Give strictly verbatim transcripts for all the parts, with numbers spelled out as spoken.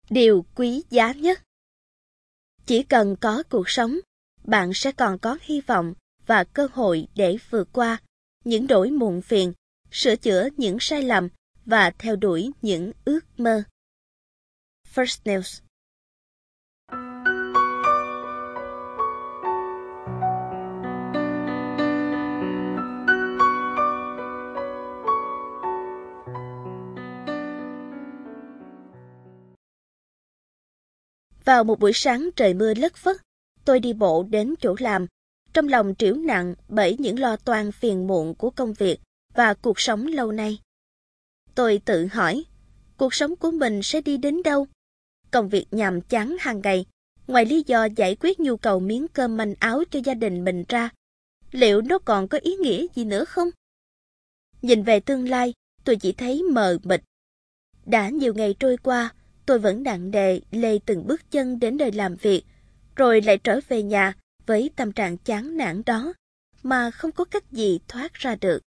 điều quý giá nhất. Chỉ cần có cuộc sống, bạn sẽ còn có hy vọng và cơ hội để vượt qua những nỗi muộn phiền, sửa chữa những sai lầm và theo đuổi những ước mơ. First News. Vào một buổi sáng trời mưa lất phất, tôi đi bộ đến chỗ làm, trong lòng trĩu nặng bởi những lo toan phiền muộn của công việc và cuộc sống lâu nay. Tôi tự hỏi, cuộc sống của mình sẽ đi đến đâu? Công việc nhàm chán hàng ngày, ngoài lý do giải quyết nhu cầu miếng cơm manh áo cho gia đình mình ra, liệu nó còn có ý nghĩa gì nữa không? Nhìn về tương lai, tôi chỉ thấy mờ mịt. Đã nhiều ngày trôi qua, tôi vẫn nặng nề lê từng bước chân đến nơi làm việc, rồi lại trở về nhà với tâm trạng chán nản đó, mà không có cách gì thoát ra được.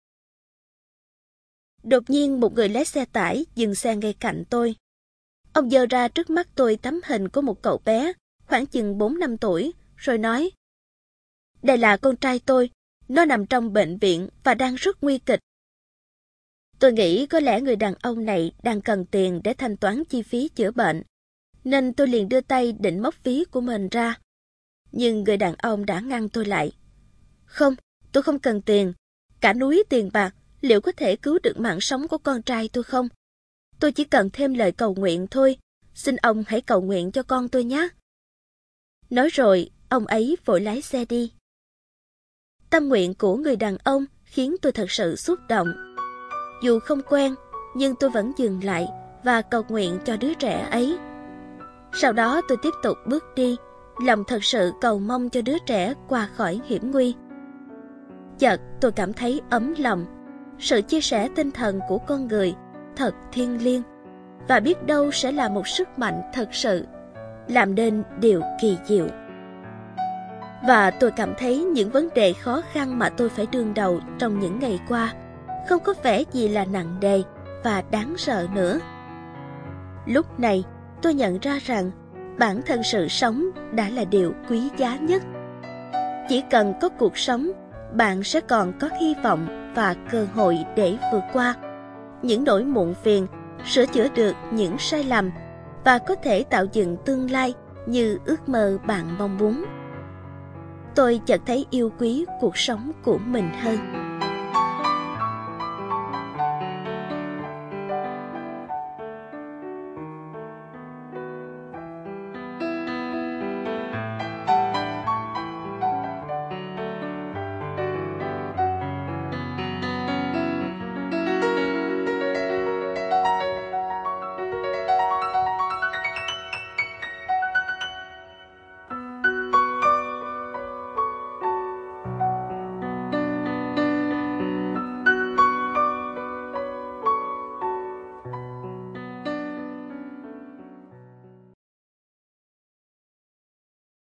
Đột nhiên một người lái xe tải dừng xe ngay cạnh tôi. Ông giơ ra trước mắt tôi tấm hình của một cậu bé, khoảng chừng bốn năm tuổi, rồi nói: "Đây là con trai tôi, nó nằm trong bệnh viện và đang rất nguy kịch." Tôi nghĩ có lẽ người đàn ông này đang cần tiền để thanh toán chi phí chữa bệnh, nên tôi liền đưa tay định móc ví của mình ra. Nhưng người đàn ông đã ngăn tôi lại. "Không, tôi không cần tiền. Cả núi tiền bạc, liệu có thể cứu được mạng sống của con trai tôi không? Tôi chỉ cần thêm lời cầu nguyện thôi. Xin ông hãy cầu nguyện cho con tôi nhé." Nói rồi, ông ấy vội lái xe đi. Tâm nguyện của người đàn ông khiến tôi thật sự xúc động. Dù không quen, nhưng tôi vẫn dừng lại và cầu nguyện cho đứa trẻ ấy. Sau đó tôi tiếp tục bước đi, lòng thật sự cầu mong cho đứa trẻ qua khỏi hiểm nguy. Chợt tôi cảm thấy ấm lòng, sự chia sẻ tinh thần của con người thật thiêng liêng, và biết đâu sẽ là một sức mạnh thật sự, làm nên điều kỳ diệu. Và tôi cảm thấy những vấn đề khó khăn mà tôi phải đương đầu trong những ngày qua không có vẻ gì là nặng nề và đáng sợ nữa. Lúc này tôi nhận ra rằng bản thân sự sống đã là điều quý giá nhất. Chỉ cần có cuộc sống, bạn sẽ còn có hy vọng và cơ hội để vượt qua những nỗi muộn phiền, sửa chữa được những sai lầm và có thể tạo dựng tương lai như ước mơ bạn mong muốn. Tôi chợt thấy yêu quý cuộc sống của mình hơn.